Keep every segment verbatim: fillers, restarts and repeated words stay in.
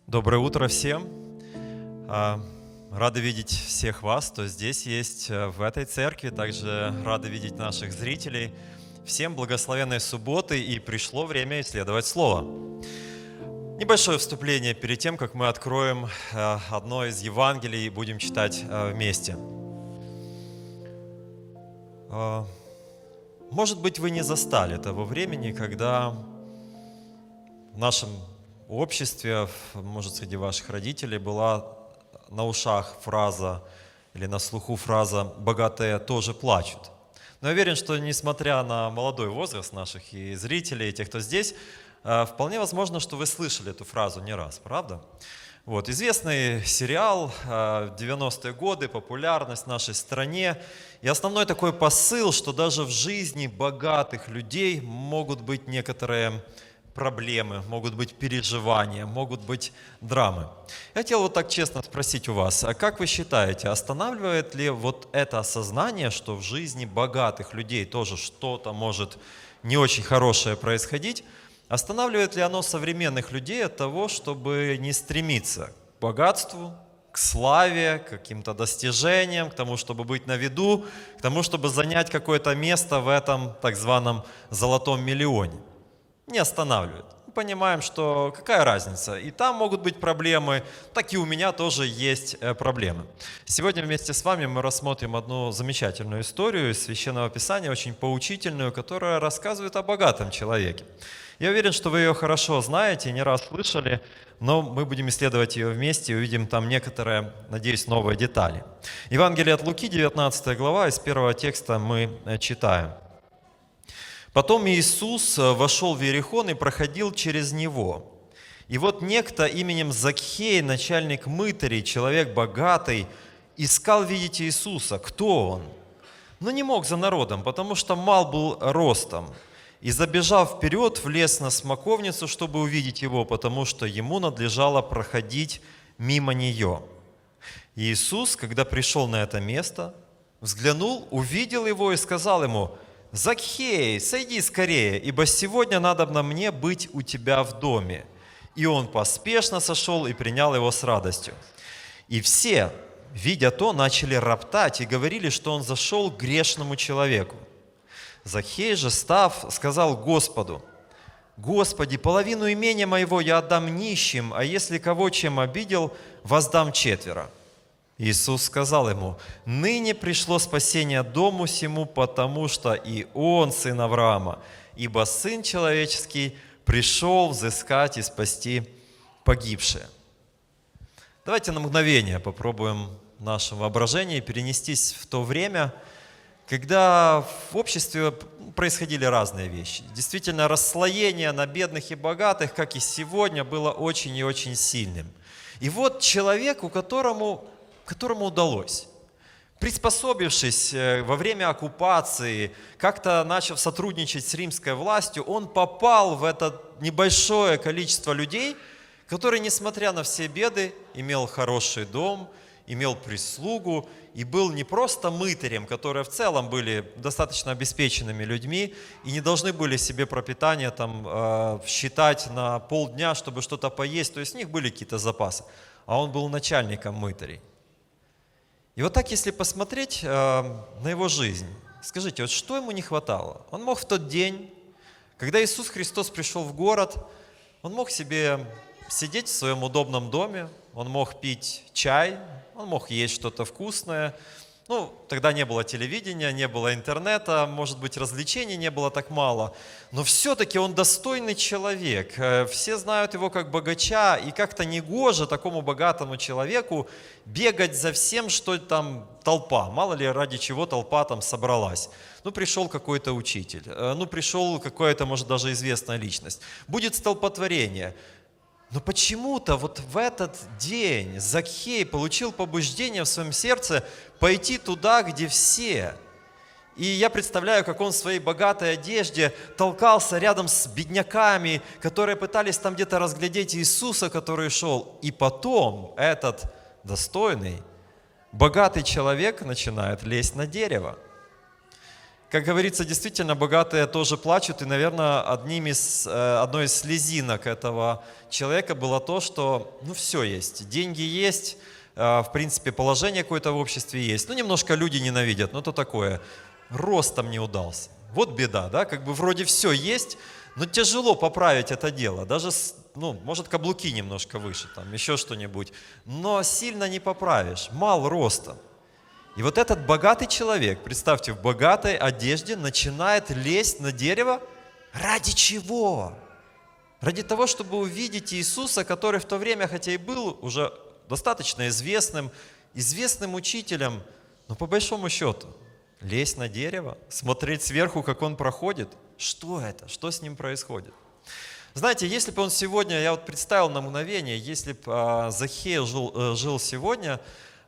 Доброе утро всем. А, Рады видеть всех вас, кто здесь есть э, в этой церкви. Также рады видеть наших зрителей. Всем благословенной субботы, и пришло время исследовать Слово. Небольшое вступление перед тем, как мы откроем э, одно из Евангелий и будем читать э, вместе. Э, Может быть, вы не застали того времени, когда в нашем обществе, может, среди ваших родителей была на ушах фраза или на слуху фраза «богатые тоже плачут». Но я уверен, что несмотря на молодой возраст наших и зрителей, и тех, кто здесь, вполне возможно, что вы слышали эту фразу не раз, правда? Вот, известный сериал, девяностые годы, популярность в нашей стране. И основной такой посыл, что даже в жизни богатых людей могут быть некоторые проблемы, могут быть переживания, могут быть драмы. Я хотел вот так честно спросить у вас, а как вы считаете, останавливает ли вот это осознание, что в жизни богатых людей тоже что-то может не очень хорошее происходить, останавливает ли оно современных людей от того, чтобы не стремиться к богатству, к славе, к каким-то достижениям, к тому, чтобы быть на виду, к тому, чтобы занять какое-то место в этом так званом золотом миллионе? Не останавливает. Мы понимаем, что какая разница, и там могут быть проблемы, так и у меня тоже есть проблемы. Сегодня вместе с вами мы рассмотрим одну замечательную историю из Священного Писания, очень поучительную, которая рассказывает о богатом человеке. Я уверен, что вы ее хорошо знаете, не раз слышали, но мы будем исследовать ее вместе и увидим там некоторые, надеюсь, новые детали. Евангелие от Луки, девятнадцатая глава, из первого текста мы читаем. «Потом Иисус вошел в Иерихон и проходил через него. И вот некто именем Закхей, начальник мытарей, человек богатый, искал видеть Иисуса. Кто он? Но не мог за народом, потому что мал был ростом. И, забежав вперед, влез на смоковницу, чтобы увидеть его, потому что ему надлежало проходить мимо нее. Иисус, когда пришел на это место, взглянул, увидел его и сказал ему: «Закхей, сойди скорее, ибо сегодня надобно мне быть у тебя в доме». И он поспешно сошел и принял его с радостью. И все, видя то, начали роптать и говорили, что он зашел к грешному человеку. Закхей же, став, сказал Господу: «Господи, половину имения моего я отдам нищим, а если кого чем обидел, воздам четверо». Иисус сказал ему: «Ныне пришло спасение дому сему, потому что и он сын Авраама, ибо Сын Человеческий пришел взыскать и спасти погибшие». Давайте на мгновение попробуем в нашем воображении перенестись в то время, когда в обществе происходили разные вещи. Действительно, расслоение на бедных и богатых, как и сегодня, было очень и очень сильным. И вот человеку, которому... которому удалось, приспособившись во время оккупации, как-то начав сотрудничать с римской властью, он попал в это небольшое количество людей, которые, несмотря на все беды, имел хороший дом, имел прислугу и был не просто мытарем, которые в целом были достаточно обеспеченными людьми и не должны были себе пропитание там, э, считать на полдня, чтобы что-то поесть, то есть у них были какие-то запасы, а он был начальником мытарей. И вот так, если посмотреть э, на его жизнь, скажите, вот что ему не хватало? Он мог в тот день, когда Иисус Христос пришел в город, он мог себе сидеть в своем удобном доме, он мог пить чай, он мог есть что-то вкусное. Ну, тогда не было телевидения, не было интернета, может быть, развлечений не было так мало. Но все-таки он достойный человек. Все знают его как богача, и как-то негоже такому богатому человеку бегать за всем, что там толпа. Мало ли, ради чего толпа там собралась. Ну, пришел какой-то учитель, ну, пришел какая-то, может, даже известная личность. Будет столпотворение. Но почему-то вот в этот день Закхей получил побуждение в своем сердце пойти туда, где все. И я представляю, как он в своей богатой одежде толкался рядом с бедняками, которые пытались там где-то разглядеть Иисуса, который шел. И потом этот достойный, богатый человек начинает лезть на дерево. Как говорится, действительно, богатые тоже плачут, и, наверное, одним из, э, одной из слезинок этого человека было то, что, ну, все есть, деньги есть, э, в принципе, положение какое-то в обществе есть, ну, немножко люди ненавидят, ну, то такое, ростом не удался. Вот беда, да, как бы вроде все есть, но тяжело поправить это дело, даже, с, ну, может, каблуки немножко выше, там, еще что-нибудь, но сильно не поправишь, мал ростом. И вот этот богатый человек, представьте, в богатой одежде начинает лезть на дерево. Ради чего? Ради того, чтобы увидеть Иисуса, который в то время, хотя и был уже достаточно известным, известным учителем, но по большому счету, лезть на дерево, смотреть сверху, как он проходит, что это? Что с ним происходит? Знаете, если бы он сегодня, я вот представил на мгновение, если бы а, Захея жил, жил сегодня,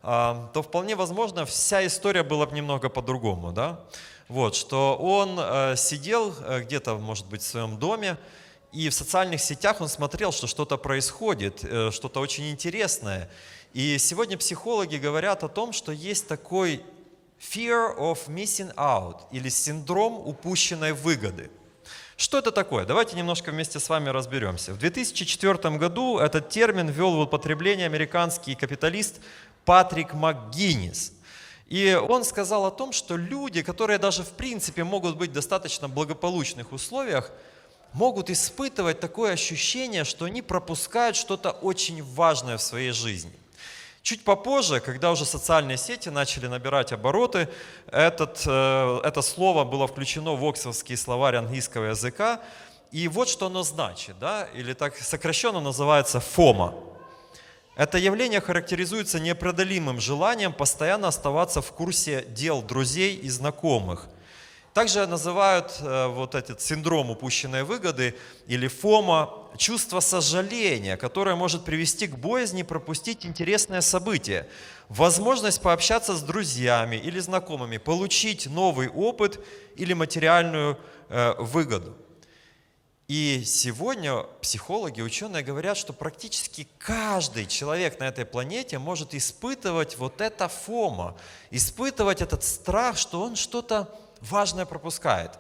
то вполне возможно вся история была бы немного по-другому, да? Вот, что он э, сидел э, где-то, может быть, в своем доме, и в социальных сетях он смотрел, что что-то происходит, э, что-то очень интересное. И сегодня психологи говорят о том, что есть такой fear of missing out, или синдром упущенной выгоды. Что это такое? Давайте немножко вместе с вами разберемся. В две тысячи четвёртом году этот термин ввел в употребление американский капиталист Патрик МакГиннис. И он сказал о том, что люди, которые даже в принципе могут быть в достаточно благополучных условиях, могут испытывать такое ощущение, что они пропускают что-то очень важное в своей жизни. Чуть попозже, когда уже социальные сети начали набирать обороты, этот, это слово было включено в Оксфордский словарь английского языка. И вот что оно значит, да? Или так сокращенно называется фома. Это явление характеризуется непреодолимым желанием постоянно оставаться в курсе дел друзей и знакомых. Также называют э, вот этот синдром упущенной выгоды или фома чувство сожаления, которое может привести к боязни пропустить интересное событие, возможность пообщаться с друзьями или знакомыми, получить новый опыт или материальную э, выгоду. И сегодня психологи, ученые говорят, что практически каждый человек на этой планете может испытывать вот это фома, испытывать этот страх, что он что-то важное пропускает.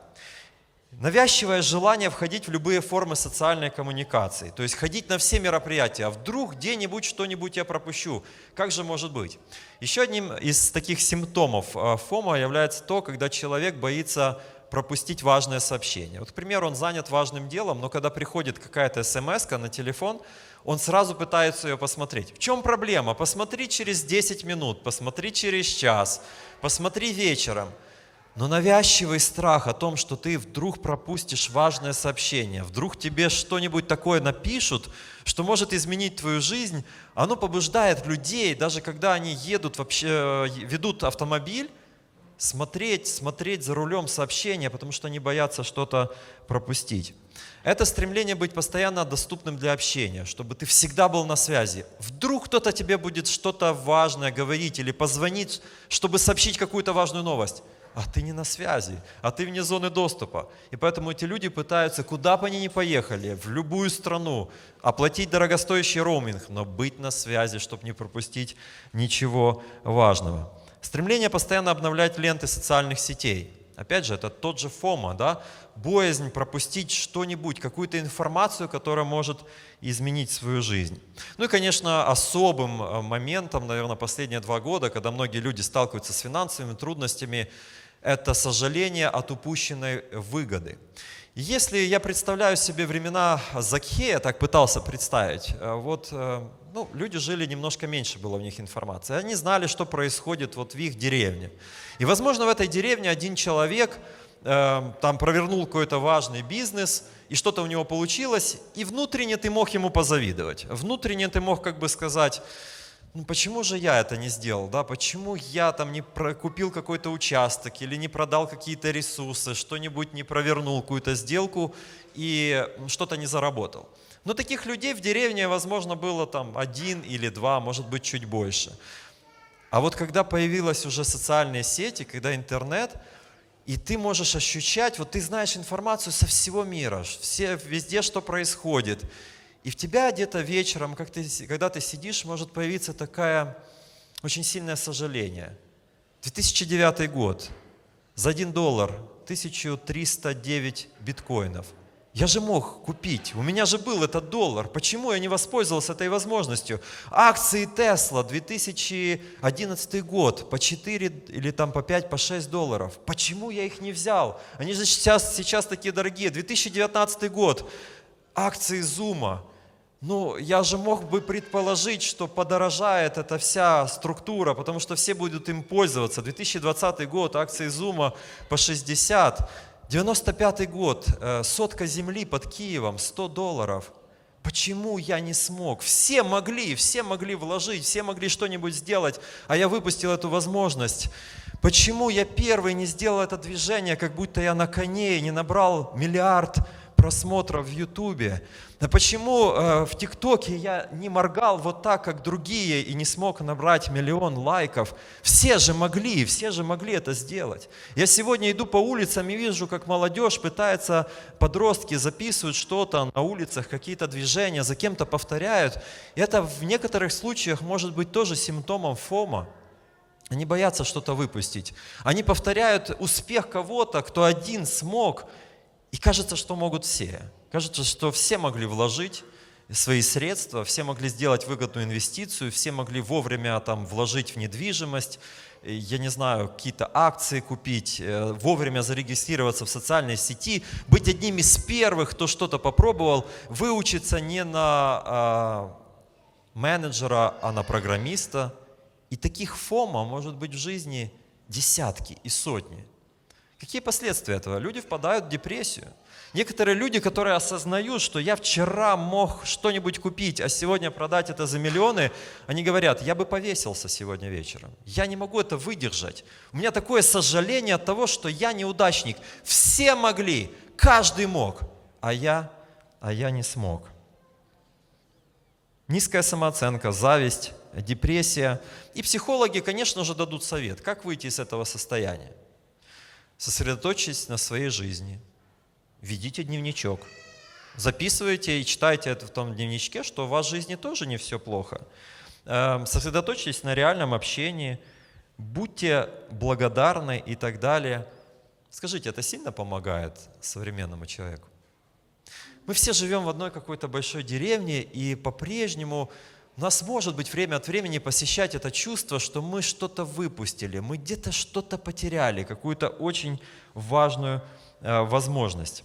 Навязчивое желание входить в любые формы социальной коммуникации, то есть ходить на все мероприятия, а вдруг где-нибудь что-нибудь я пропущу. Как же может быть? Еще одним из таких симптомов фома является то, когда человек боится пропустить важное сообщение. Вот, к примеру, он занят важным делом, но когда приходит какая-то смс-ка на телефон, он сразу пытается ее посмотреть. В чем проблема? Посмотри через десять минут, посмотри через час, посмотри вечером. Но навязчивый страх о том, что ты вдруг пропустишь важное сообщение, вдруг тебе что-нибудь такое напишут, что может изменить твою жизнь, оно побуждает людей, даже когда они едут, вообще ведут автомобиль, смотреть, смотреть за рулем сообщения, потому что они боятся что-то пропустить. Это стремление быть постоянно доступным для общения, чтобы ты всегда был на связи. Вдруг кто-то тебе будет что-то важное говорить или позвонить, чтобы сообщить какую-то важную новость. А ты не на связи, а ты вне зоны доступа. И поэтому эти люди пытаются, куда бы они ни поехали, в любую страну, оплатить дорогостоящий роуминг, но быть на связи, чтобы не пропустить ничего важного. Стремление постоянно обновлять ленты социальных сетей. Опять же, это тот же фома, да? Боязнь пропустить что-нибудь, какую-то информацию, которая может изменить свою жизнь. Ну и, конечно, особым моментом, наверное, последние два года, когда многие люди сталкиваются с финансовыми трудностями, это сожаление от упущенной выгоды. Если я представляю себе времена Закхея, так пытался представить, вот, ну, люди жили, немножко меньше было у них информации. Они знали, что происходит вот в их деревне. И, возможно, в этой деревне один человек э, там провернул какой-то важный бизнес, и что-то у него получилось, и внутренне ты мог ему позавидовать. Внутренне ты мог как бы сказать: ну почему же я это не сделал, да? Почему я там не купил какой-то участок или не продал какие-то ресурсы, что-нибудь не провернул, какую-то сделку и что-то не заработал. Но таких людей в деревне, возможно, было там один или два, может быть, чуть больше. А вот когда появились уже социальные сети, когда интернет, и ты можешь ощущать, вот ты знаешь информацию со всего мира, все, везде, что происходит. И в тебя где-то вечером, как ты, когда ты сидишь, может появиться такое очень сильное сожаление. две тысячи девятый год. за один доллар тысяча триста девять биткоинов. Я же мог купить, у меня же был этот доллар. Почему я не воспользовался этой возможностью? Акции Tesla две тысячи одиннадцатый год по четыре или там по пять, по шесть долларов. Почему я их не взял? Они же сейчас, сейчас такие дорогие. две тысячи девятнадцатый год, акции Zoom. Ну, я же мог бы предположить, что подорожает эта вся структура, потому что все будут им пользоваться. две тысячи двадцатый год, акции Zoom по шестьдесят. девяносто пятый год, сотка земли под Киевом, сто долларов. Почему я не смог? Все могли, все могли вложить, все могли что-нибудь сделать, а я выпустил эту возможность. Почему я первый не сделал это движение, как будто я на коне и не набрал миллиард просмотров в Ютубе? А почему э, в ТикТоке я не моргал вот так, как другие, и не смог набрать миллион лайков? Все же могли, все же могли это сделать. Я сегодня иду по улицам и вижу, как молодежь пытается, подростки записывают что-то на улицах, какие-то движения, за кем-то повторяют. И это в некоторых случаях может быть тоже симптомом фома. Они боятся что-то выпустить. Они повторяют успех кого-то, кто один смог, и кажется, что могут все. Кажется, что все могли вложить свои средства, все могли сделать выгодную инвестицию, все могли вовремя там вложить в недвижимость, я не знаю, какие-то акции купить, вовремя зарегистрироваться в социальной сети, быть одним из первых, кто что-то попробовал, выучиться не на а, менеджера, а на программиста. И таких фома может быть в жизни десятки и сотни. Какие последствия этого? Люди впадают в депрессию. Некоторые люди, которые осознают, что я вчера мог что-нибудь купить, а сегодня продать это за миллионы, они говорят, я бы повесился сегодня вечером. Я не могу это выдержать. У меня такое сожаление от того, что я неудачник. Все могли, каждый мог, а я, а я не смог. Низкая самооценка, зависть, депрессия. И психологи, конечно же, дадут совет, как выйти из этого состояния. Сосредоточьтесь на своей жизни. Ведите дневничок. Записывайте и читайте это в том дневничке, что в вашей жизни тоже не все плохо. Сосредоточьтесь на реальном общении. Будьте благодарны и так далее. Скажите, это сильно помогает современному человеку? Мы все живем в одной какой-то большой деревне, и по-прежнему у нас может быть время от времени посещать это чувство, что мы что-то выпустили, мы где-то что-то потеряли, какую-то очень важную э, возможность.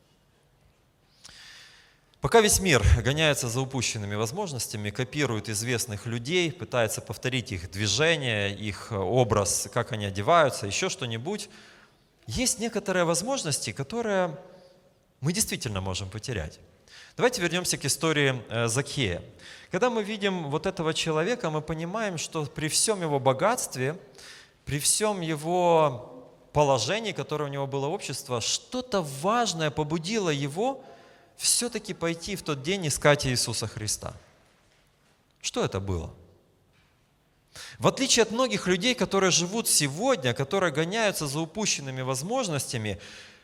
Пока весь мир гоняется за упущенными возможностями, копирует известных людей, пытается повторить их движения, их образ, как они одеваются, еще что-нибудь, есть некоторые возможности, которые мы действительно можем потерять. Давайте вернемся к истории Закхея. Когда мы видим вот этого человека, мы понимаем, что при всем его богатстве, при всем его положении, которое у него было общество, что-то важное побудило его все-таки пойти в тот день искать Иисуса Христа. Что это было? В отличие от многих людей, которые живут сегодня, которые гоняются за упущенными возможностями,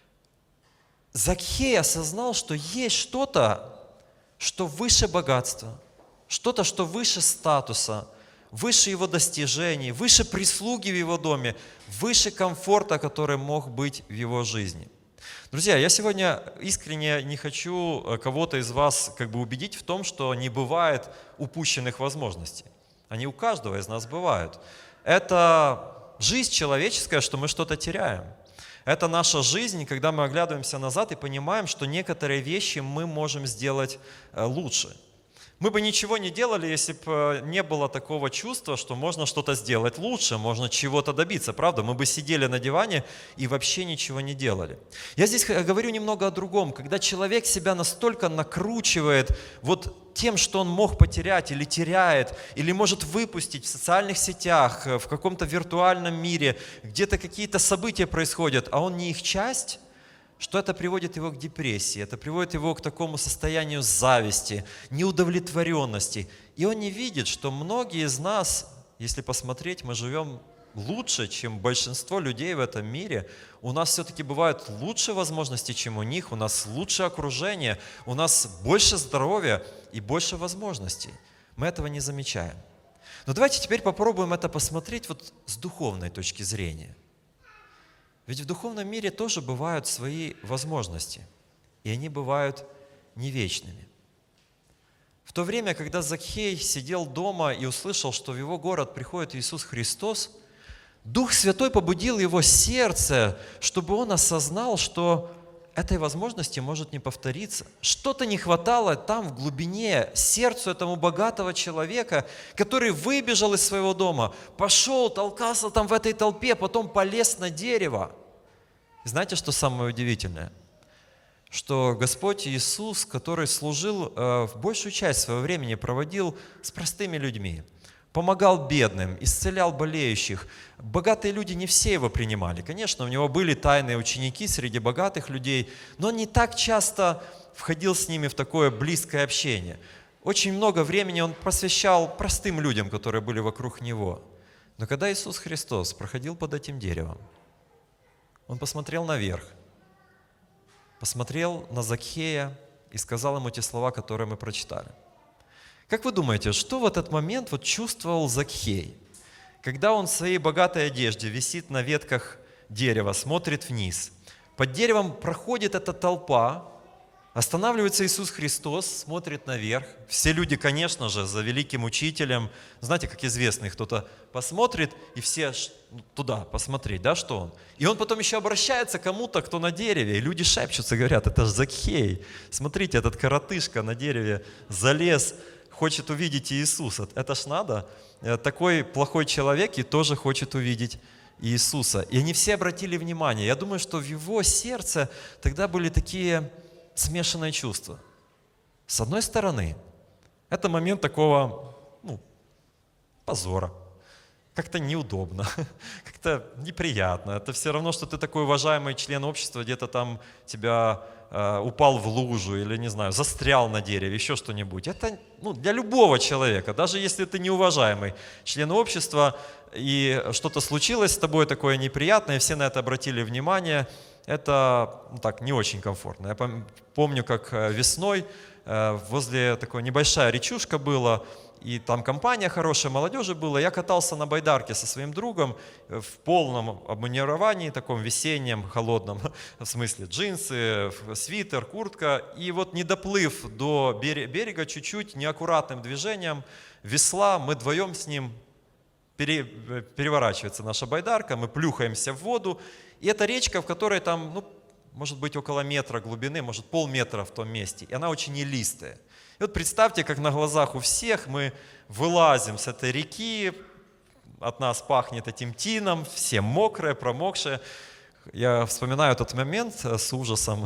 Закхей осознал, что есть что-то, что выше богатства, что-то, что выше статуса, выше его достижений, выше прислуги в его доме, выше комфорта, который мог быть в его жизни. Друзья, я сегодня искренне не хочу кого-то из вас как бы убедить в том, что не бывает упущенных возможностей. Они у каждого из нас бывают. Это жизнь человеческая, что мы что-то теряем. Это наша жизнь, когда мы оглядываемся назад и понимаем, что некоторые вещи мы можем сделать лучше. Мы бы ничего не делали, если бы не было такого чувства, что можно что-то сделать лучше, можно чего-то добиться, правда? Мы бы сидели на диване и вообще ничего не делали. Я здесь говорю немного о другом. Когда человек себя настолько накручивает вот тем, что он мог потерять или теряет, или может выпустить в социальных сетях, в каком-то виртуальном мире, где-то какие-то события происходят, а он не их часть, что это приводит его к депрессии, это приводит его к такому состоянию зависти, неудовлетворенности. И он не видит, что многие из нас, если посмотреть, мы живем лучше, чем большинство людей в этом мире. У нас все-таки бывают лучшие возможности, чем у них, у нас лучшее окружение, у нас больше здоровья и больше возможностей. Мы этого не замечаем. Но давайте теперь попробуем это посмотреть вот с духовной точки зрения. Ведь в духовном мире тоже бывают свои возможности, и они бывают не вечными. В то время, когда Закхей сидел дома и услышал, что в его город приходит Иисус Христос, Дух Святой побудил его сердце, чтобы он осознал, что этой возможности может не повториться. Что-то не хватало там, в глубине, сердцу этому богатого человека, который выбежал из своего дома, пошел, толкался там в этой толпе, потом полез на дерево. И знаете, что самое удивительное? Что Господь Иисус, который служил, э, в большую часть своего времени проводил с простыми людьми, помогал бедным, исцелял болеющих. Богатые люди не все его принимали. Конечно, у него были тайные ученики среди богатых людей, но он не так часто входил с ними в такое близкое общение. Очень много времени он посвящал простым людям, которые были вокруг него. Но когда Иисус Христос проходил под этим деревом, он посмотрел наверх, посмотрел на Закхея и сказал ему те слова, которые мы прочитали. Как вы думаете, что в этот момент вот чувствовал Закхей, когда он в своей богатой одежде висит на ветках дерева, смотрит вниз? Под деревом проходит эта толпа, останавливается Иисус Христос, смотрит наверх. Все люди, конечно же, за великим учителем, знаете, как известный, кто-то посмотрит, и все туда посмотреть, да, что он. И он потом еще обращается к кому-то, кто на дереве, и люди шепчутся, говорят, это же Закхей. Смотрите, этот коротышка на дереве залез, хочет увидеть Иисуса. Это ж надо. Такой плохой человек и тоже хочет увидеть Иисуса. И они все обратили внимание. Я думаю, что в его сердце тогда были такие смешанные чувства. С одной стороны, это момент такого, ну, позора. Как-то неудобно, как-то неприятно. Это все равно, что ты такой уважаемый член общества, где-то там тебя э, упал в лужу или, не знаю, застрял на дереве, еще что-нибудь. Это, ну, для любого человека, даже если ты неуважаемый член общества, и что-то случилось с тобой такое неприятное, и все на это обратили внимание, это, ну, так, не очень комфортно. Я помню, как весной э, возле такой небольшая речушка была, и там компания хорошая, молодежи было. Я катался на байдарке со своим другом в полном обмундировании, таком весеннем, холодном, в смысле джинсы, свитер, куртка. И вот не доплыв до берега чуть-чуть, неаккуратным движением весла, мы вдвоем с ним, пере, переворачивается наша байдарка, мы плюхаемся в воду. И это речка, в которой там, ну, может быть, около метра глубины, может, полметра в том месте. И она очень илистая. И вот представьте, как на глазах у всех мы вылазим с этой реки, от нас пахнет этим тином, все мокрые, промокшие. Я вспоминаю этот момент с ужасом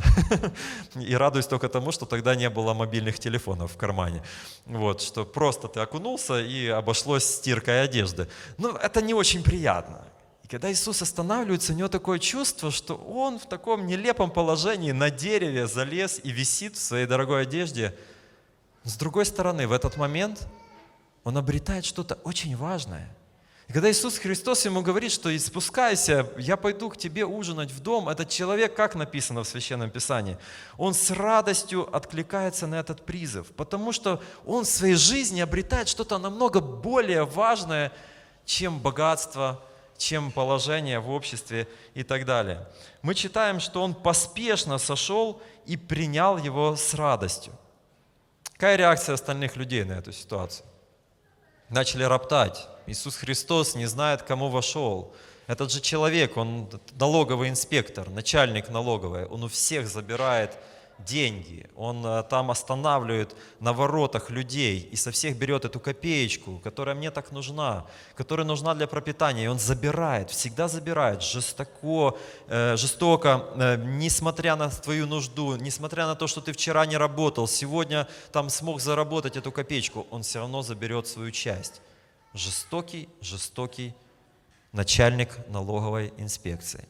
и радуюсь только тому, что тогда не было мобильных телефонов в кармане. Вот, что просто ты окунулся и обошлось стиркой одежды. Но это не очень приятно. И когда Иисус останавливается, у него такое чувство, что он в таком нелепом положении на дереве залез и висит в своей дорогой одежде. С другой стороны, в этот момент он обретает что-то очень важное. И когда Иисус Христос ему говорит, что спускайся, я пойду к тебе ужинать в дом, этот человек, как написано в Священном Писании, он с радостью откликается на этот призыв, потому что он в своей жизни обретает что-то намного более важное, чем богатство, чем положение в обществе и так далее. Мы читаем, что он поспешно сошел и принял его с радостью. Какая реакция остальных людей на эту ситуацию? Начали роптать. Иисус Христос не знает, кому вошел. Этот же человек, он налоговый инспектор, начальник налоговой, он у всех забирает деньги, он там останавливает на воротах людей и со всех берет эту копеечку, которая мне так нужна, которая нужна для пропитания, и он забирает, всегда забирает, жестоко, э, жестоко, э, несмотря на твою нужду, несмотря на то, что ты вчера не работал, сегодня там смог заработать эту копеечку, он все равно заберет свою часть. Жестокий, жестокий начальник налоговой инспекции.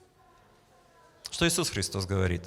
Что Иисус Христос говорит?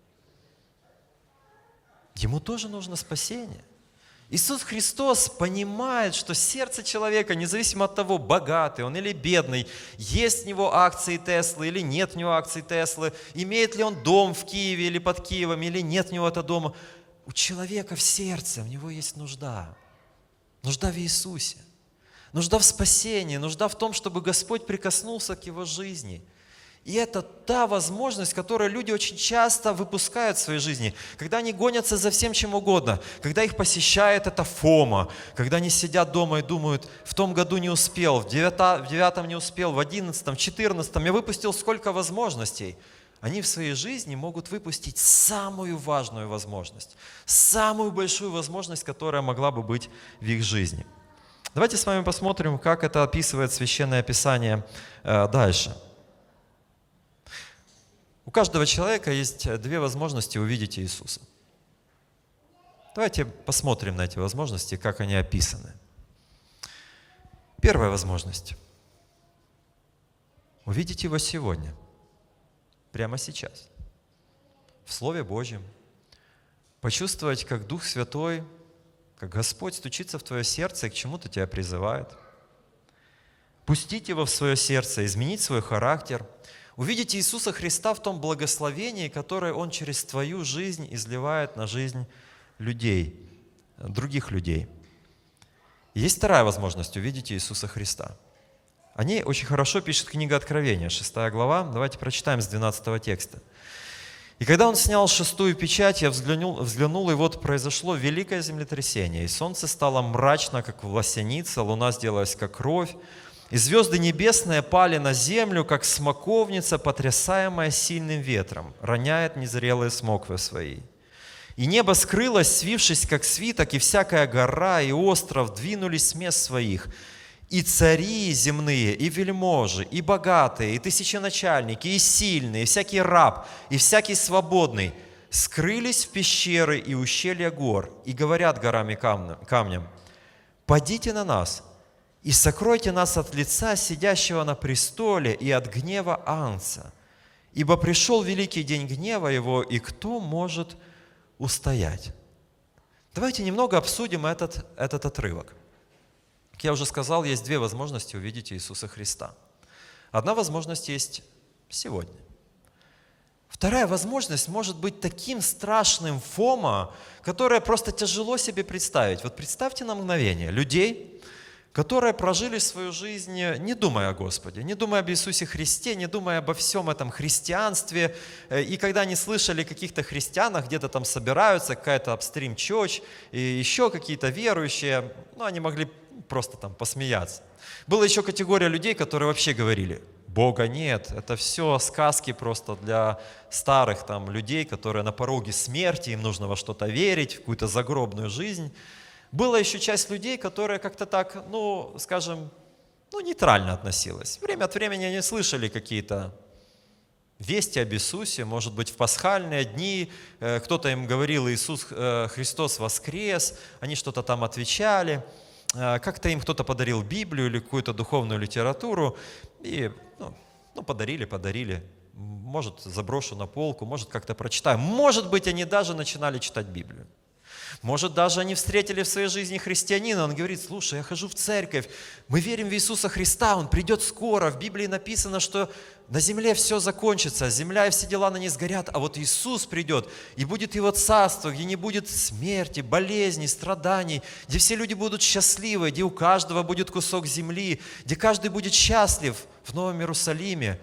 Ему тоже нужно спасение. Иисус Христос понимает, что сердце человека, независимо от того, богатый он или бедный, есть у него акции Теслы или нет у него акций Теслы, имеет ли он дом в Киеве или под Киевом, или нет у него этого дома, у человека в сердце, у него есть нужда. Нужда в Иисусе. Нужда в спасении, нужда в том, чтобы Господь прикоснулся к его жизни. И это та возможность, которую люди очень часто выпускают в своей жизни, когда они гонятся за всем чем угодно, когда их посещает эта фома, когда они сидят дома и думают, в том году не успел, в девятом, в девятом не успел, в одиннадцатом, в четырнадцатом я выпустил сколько возможностей. Они в своей жизни могут выпустить самую важную возможность, самую большую возможность, которая могла бы быть в их жизни. Давайте с вами посмотрим, как это описывает Священное Писание э, дальше. У каждого человека есть две возможности увидеть Иисуса. Давайте посмотрим на эти возможности, как они описаны. Первая возможность. Увидеть Его сегодня, прямо сейчас, в Слове Божьем. Почувствовать, как Дух Святой, как Господь стучится в твое сердце и к чему-то тебя призывает. Пустить Его в свое сердце, изменить свой характер. Увидеть Иисуса Христа в том благословении, которое Он через твою жизнь изливает на жизнь людей, других людей. Есть вторая возможность увидеть Иисуса Христа. О ней очень хорошо пишет книга Откровения, шестая глава. Давайте прочитаем с двенадцатого текста. «И когда он снял шестую печать, я взглянул, взглянул, и вот произошло великое землетрясение, и солнце стало мрачно, как власяница, луна сделалась, как кровь, и звезды небесные пали на землю, как смоковница, потрясаемая сильным ветром, роняет незрелые смоквы свои. И небо скрылось, свившись, как свиток, и всякая гора и остров двинулись с мест своих. И цари земные, и вельможи, и богатые, и тысяченачальники, и сильные, и всякий раб, и всякий свободный скрылись в пещеры и ущелья гор, и говорят горам и камням: «Падите на нас, и сокройте нас от лица сидящего на престоле и от гнева Агнца, ибо пришел великий день гнева его, и кто может устоять?» Давайте немного обсудим этот, этот отрывок. Как я уже сказал, есть две возможности увидеть Иисуса Христа. Одна возможность есть сегодня. Вторая возможность может быть таким страшным фома, которое просто тяжело себе представить. Вот представьте на мгновение людей, которые прожили свою жизнь, не думая о Господе, не думая об Иисусе Христе, не думая обо всем этом христианстве. И когда они слышали о каких-то христианах, где-то там собираются, какая-то апстрим чёрч, и еще какие-то верующие, ну, они могли просто там посмеяться. Была еще категория людей, которые вообще говорили: Бога нет, это все сказки просто для старых там людей, которые на пороге смерти, им нужно во что-то верить, в какую-то загробную жизнь. Была еще часть людей, которые как-то так, ну, скажем, ну, нейтрально относилась. Время от времени они слышали какие-то вести об Иисусе, может быть, в пасхальные дни кто-то им говорил: Иисус Христос воскрес, они что-то там отвечали. Как-то им кто-то подарил Библию или какую-то духовную литературу, и ну, ну, подарили, подарили. Может, заброшу на полку, может, как-то прочитаю. Может быть, они даже начинали читать Библию. Может, даже они встретили в своей жизни христианина, он говорит: слушай, я хожу в церковь, мы верим в Иисуса Христа, Он придет скоро. В Библии написано, что на земле все закончится, земля и все дела на ней сгорят, а вот Иисус придет, и будет Его царство, где не будет смерти, болезней, страданий, где все люди будут счастливы, где у каждого будет кусок земли, где каждый будет счастлив в Новом Иерусалиме.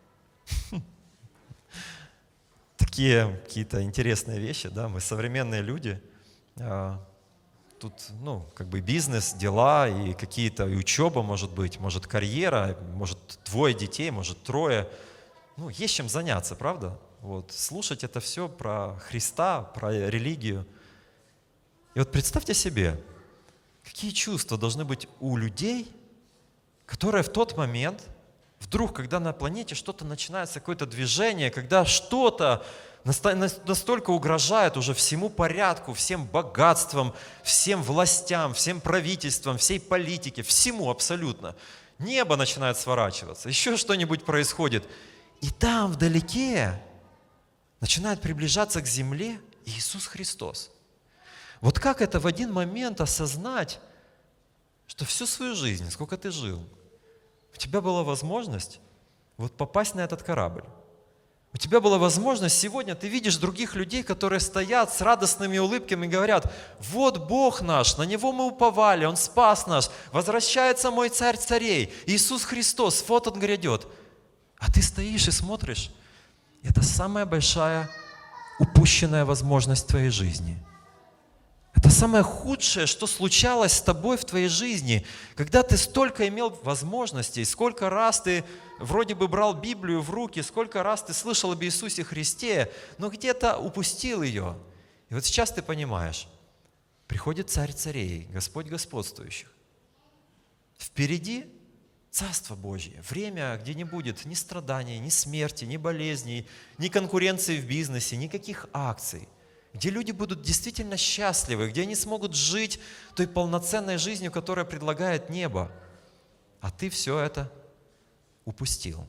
Такие какие-то интересные вещи, да, мы современные люди. Тут, ну, как бы бизнес, дела и какие-то, и учеба, может быть, может, карьера, может, двое детей, может, трое. Ну, есть чем заняться, правда? Вот, слушать это все про Христа, про религию. И вот представьте себе, какие чувства должны быть у людей, которые в тот момент, вдруг, когда на планете что-то начинается, какое-то движение, когда что-то настолько угрожает уже всему порядку, всем богатствам, всем властям, всем правительствам, всей политике, всему абсолютно. Небо начинает сворачиваться, еще что-нибудь происходит. И там вдалеке начинает приближаться к земле Иисус Христос. Вот как это в один момент осознать, что всю свою жизнь, сколько ты жил, у тебя была возможность вот попасть на этот корабль. У тебя была возможность, сегодня ты видишь других людей, которые стоят с радостными улыбками и говорят: вот Бог наш, на Него мы уповали, Он спас нас, возвращается мой Царь царей, Иисус Христос, вот Он грядет. А ты стоишь и смотришь, это самая большая упущенная возможность в твоей жизни. Это самое худшее, что случалось с тобой в твоей жизни, когда ты столько имел возможностей, сколько раз ты вроде бы брал Библию в руки, сколько раз ты слышал об Иисусе Христе, но где-то упустил ее. И вот сейчас ты понимаешь, приходит Царь царей, Господь господствующих. Впереди Царство Божье, время, где не будет ни страданий, ни смерти, ни болезней, ни конкуренции в бизнесе, никаких акций, где люди будут действительно счастливы, где они смогут жить той полноценной жизнью, которая предлагает небо. А ты все это упустил.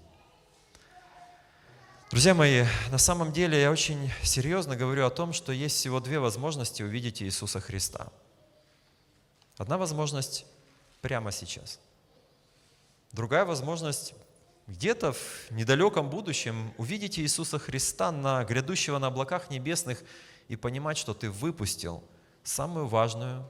Друзья мои, на самом деле я очень серьезно говорю о том, что есть всего две возможности увидеть Иисуса Христа. Одна возможность прямо сейчас. Другая возможность где-то в недалеком будущем увидеть Иисуса Христа на грядущего на облаках небесных и понимать, что ты выпустил самую важную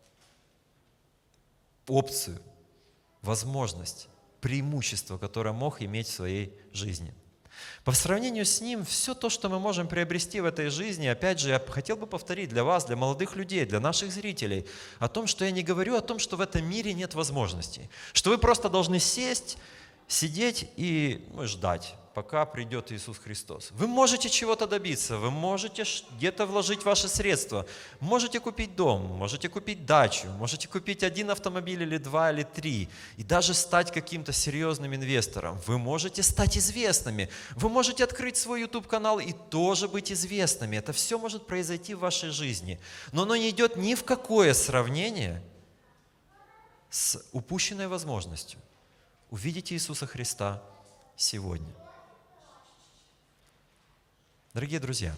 опцию, возможность, преимущество, которое мог иметь в своей жизни. По сравнению с Ним, все то, что мы можем приобрести в этой жизни, опять же, я хотел бы повторить для вас, для молодых людей, для наших зрителей, о том, что я не говорю о том, что в этом мире нет возможностей, что вы просто должны сесть, сидеть и ну, ждать, пока придет Иисус Христос. Вы можете чего-то добиться, вы можете где-то вложить ваши средства, можете купить дом, можете купить дачу, можете купить один автомобиль или два, или три, и даже стать каким-то серьезным инвестором. Вы можете стать известными, вы можете открыть свой YouTube-канал и тоже быть известными. Это все может произойти в вашей жизни, но оно не идет ни в какое сравнение с упущенной возможностью увидеть Иисуса Христа сегодня. Дорогие друзья,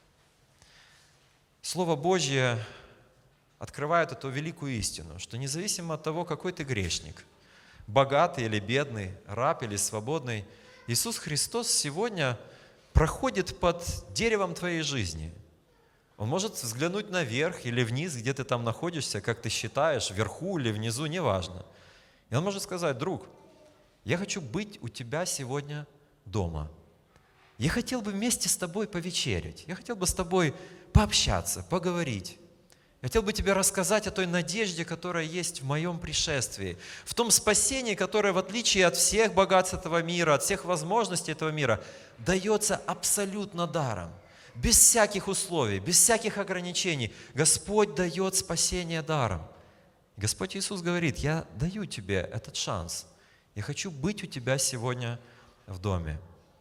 Слово Божье открывает эту великую истину, что независимо от того, какой ты грешник, богатый или бедный, раб или свободный, Иисус Христос сегодня проходит под деревом твоей жизни. Он может взглянуть наверх или вниз, где ты там находишься, как ты считаешь, вверху или внизу, неважно. И Он может сказать: друг, я хочу быть у тебя сегодня дома. Я хотел бы вместе с тобой повечерять. Я хотел бы с тобой пообщаться, поговорить. Я хотел бы тебе рассказать о той надежде, которая есть в моем пришествии, в том спасении, которое, в отличие от всех богатств этого мира, от всех возможностей этого мира, дается абсолютно даром, без всяких условий, без всяких ограничений. Господь дает спасение даром. Господь Иисус говорит: я даю тебе этот шанс. Я хочу быть у тебя сегодня в доме.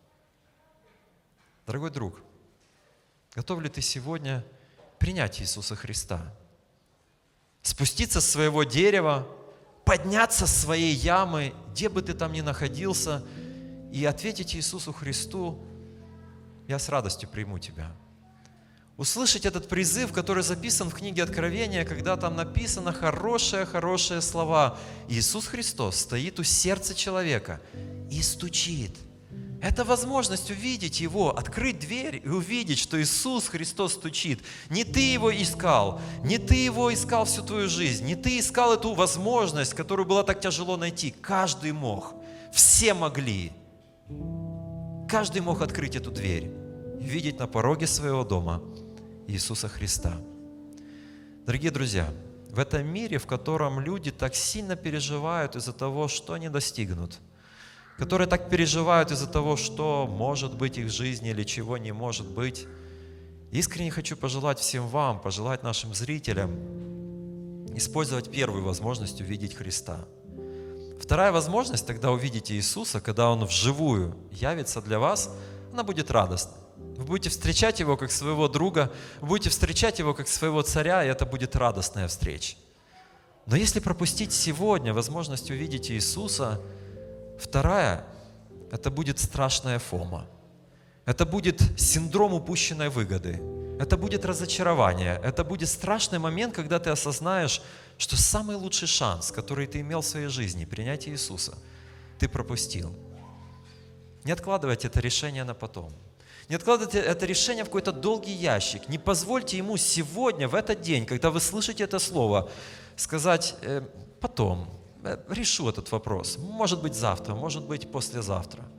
Дорогой друг, готов ли ты сегодня принять Иисуса Христа? Спуститься с своего дерева, подняться с своей ямы, где бы ты там ни находился, и ответить Иисусу Христу: я с радостью приму тебя. Услышать этот призыв, который записан в книге Откровения, когда там написано хорошие-хорошие слова. Иисус Христос стоит у сердца человека и стучит. Это возможность увидеть Его, открыть дверь и увидеть, что Иисус Христос стучит. Не ты Его искал, не ты Его искал всю твою жизнь, не ты искал эту возможность, которую было так тяжело найти. Каждый мог, все могли. Каждый мог открыть эту дверь и видеть на пороге своего дома Иисуса Христа. Дорогие друзья, в этом мире, в котором люди так сильно переживают из-за того, что они достигнут, которые так переживают из-за того, что может быть их в жизни или чего не может быть, искренне хочу пожелать всем вам, пожелать нашим зрителям использовать первую возможность увидеть Христа. Вторая возможность тогда увидеть Иисуса, когда Он вживую явится для вас, она будет радостной. Вы будете встречать Его как своего друга, вы будете встречать Его как своего царя, и это будет радостная встреча. Но если пропустить сегодня возможность увидеть Иисуса, вторая – это будет страшная фома. Это будет синдром упущенной выгоды. Это будет разочарование. Это будет страшный момент, когда ты осознаешь, что самый лучший шанс, который ты имел в своей жизни, принять Иисуса, ты пропустил. Не откладывайте это решение на потом. Не откладывайте это решение в какой-то долгий ящик. Не позвольте ему сегодня, в этот день, когда вы слышите это слово, сказать э, потом, э, решу этот вопрос. Может быть завтра, может быть послезавтра.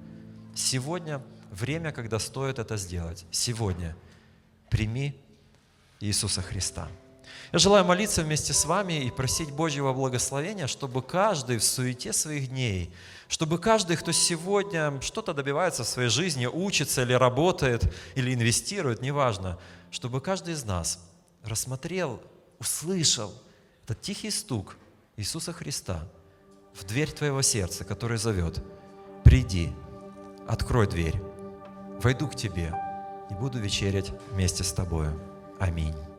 Сегодня время, когда стоит это сделать. Сегодня прими Иисуса Христа. Я желаю молиться вместе с вами и просить Божьего благословения, чтобы каждый в суете своих дней, чтобы каждый, кто сегодня что-то добивается в своей жизни, учится или работает, или инвестирует, неважно, чтобы каждый из нас рассмотрел, услышал этот тихий стук Иисуса Христа в дверь твоего сердца, который зовет: приди, открой дверь, войду к тебе и буду вечерять вместе с тобою. Аминь.